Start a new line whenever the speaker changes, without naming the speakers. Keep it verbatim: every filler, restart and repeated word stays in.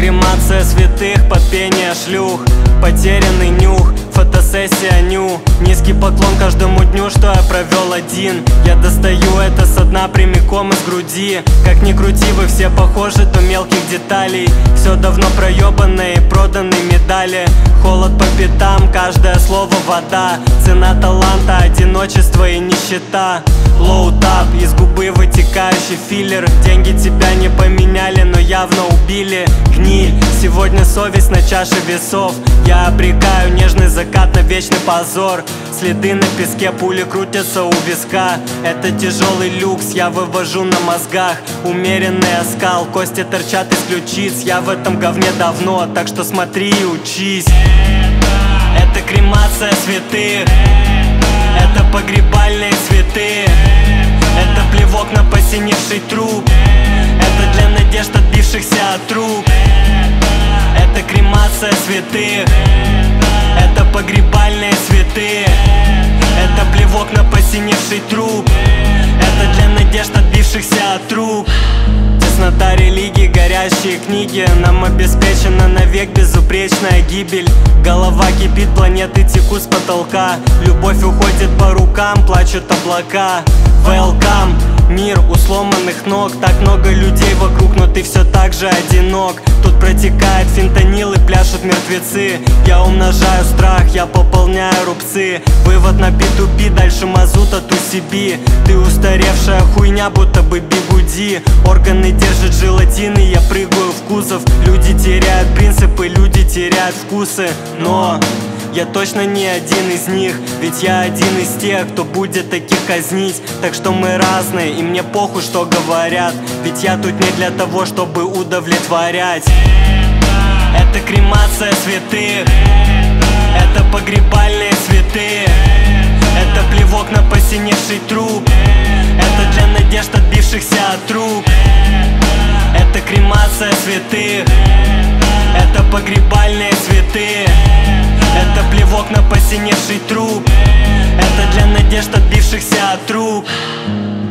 кремация святых под пение шлюх, потерянный нюх, фотосессия ню. Низкий поклон каждому дню, что я провел один. Я достаю это со дна прямиком из груди. Как ни крути, вы все похожи до мелких деталей. Все давно проебанное и проданные медали. Холод по пятам, каждое слово вода. Цена таланта, одиночество и нищета. Лоу-тап, из губы вытекающий филлер. Деньги тебя не поменяли, но явно убили. Гниль, сегодня совесть на чаше весов. Я обрекаю нежный закат на вечный позор. Следы на песке, пули крутятся у виска. Это тяжелый люкс, я вывожу на мозгах. Умеренный оскал, кости торчат из ключиц. Я в этом говне давно, так что смотри и учись. Это кремация святых, это погребальные цветы, это плевок на посиневший труп, это для надежд отбившихся от рук. Это кремация святых, это погребальные цветы, это плевок на посиневший труп, это для надежд отбившихся от рук. Теснота религии, горящие книги. Нам обеспечена навек безупречная гибель. Голова кипит, планеты текут с потолка. Любовь уходит по рукам, плачут облака. Welcome, мир у сломанных ног. Так много людей вокруг, но ты все так же одинок. Тут протекает фентанил и пляшут мертвецы. Я умножаю страх, я пополняю рубцы. Вывод на би ту би, дальше мазута ту си би. Ты устаревшая хуйня, будто бы бигуди. Органы держат желатин, и я прыгаю в кузов. Люди теряют принципы, люди теряют вкусы. Но я точно не один из них, ведь я один из тех, кто будет таких казнить. Так что мы разные, и мне похуй, что говорят. Ведь я тут не для того, чтобы удовлетворять. Это кремация святых, это погребальные цветы, это плевок на посиневший труп, это для надежд отбившихся от рук. Это кремация святых, это погребальные цветы, это плевок на посиневший труп, это для надежд отбившихся от рук.